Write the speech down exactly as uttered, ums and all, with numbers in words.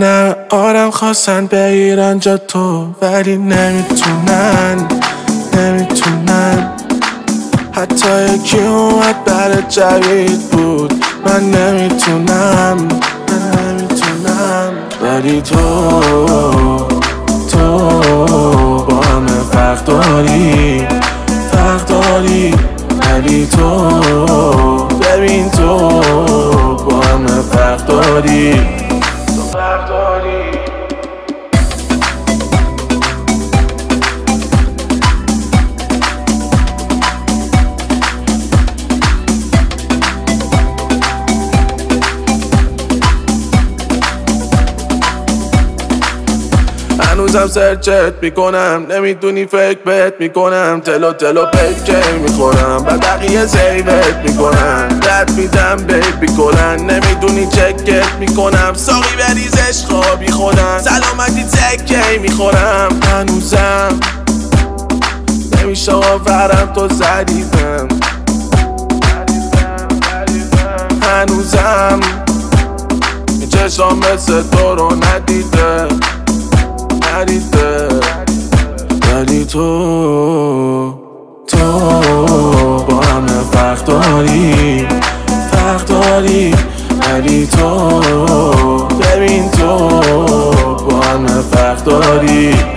نه آرم خواستن بگیرن جا تو، ولی نمیتونن نمیتونن. حتی یکی اومد برای جوید بود، من نمیتونم من نمیتونم. ولی تو تو با همه فرق داری فرق داری. ولی تو ببین تو با همه فرق داری تو فرق داری. هنوزم سرچت میکنم، نمیدونی فکر بهت میکنم. تلو تلو پکه میخورم، بعد بقیه سیوت میکنم. رد میدم بیبی کلن، نمیدونی چکت میکنم. ساقی بریزش خوابی خودم، سلامتی تکه میخورم. هنوزم نمیشه آورم تو زدیدم. هنوزم این چشام مثل تو رو ندیده ندیده. ولی تو تو با همه فرق داری فرق داری. ولی تو ببین تو با همه فرق داری.